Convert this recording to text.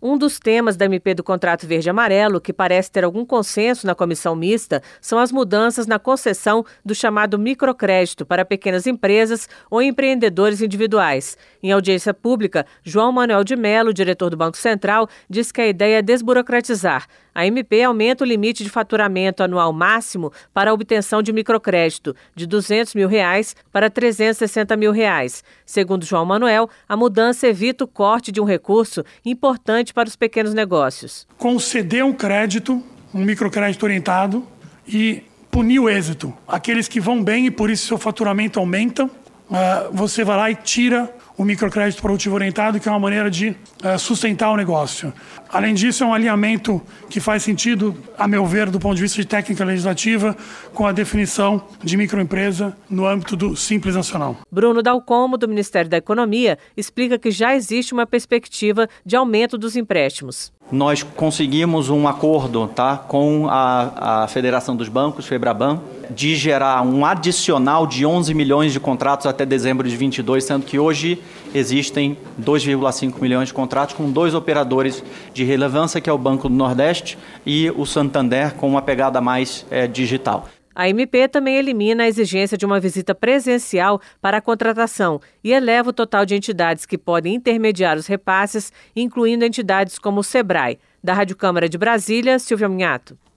Um dos temas da MP do Contrato Verde-Amarelo, que parece ter algum consenso na comissão mista, são as mudanças na concessão do chamado microcrédito para pequenas empresas ou empreendedores individuais. Em audiência pública, João Manuel de Mello, diretor do Banco Central, diz que a ideia é desburocratizar. A MP aumenta o limite de faturamento anual máximo para a obtenção de microcrédito, de R$ 200 mil para R$ 360 mil. Segundo João Manuel, a mudança evita o corte de um recurso importante para os pequenos negócios. Conceder um crédito, um microcrédito orientado e punir o êxito. Aqueles que vão bem e por isso seu faturamento aumenta, você vai lá e tira o microcrédito produtivo orientado, que é uma maneira de sustentar o negócio. Além disso, é um alinhamento que faz sentido, a meu ver, do ponto de vista de técnica legislativa, com a definição de microempresa no âmbito do Simples Nacional. Bruno Dalcomo, do Ministério da Economia, explica que já existe uma perspectiva de aumento dos empréstimos. Nós conseguimos um acordo, com a Federação dos Bancos, FEBRABAN, de gerar um adicional de 11 milhões de contratos até dezembro de 2022, sendo que hoje existem 2,5 milhões de contratos com 2 operadores de relevância, que é o Banco do Nordeste e o Santander, com uma pegada mais digital. A MP também elimina a exigência de uma visita presencial para a contratação e eleva o total de entidades que podem intermediar os repasses, incluindo entidades como o Sebrae. Da Rádio Câmara de Brasília, Silvia Minhato.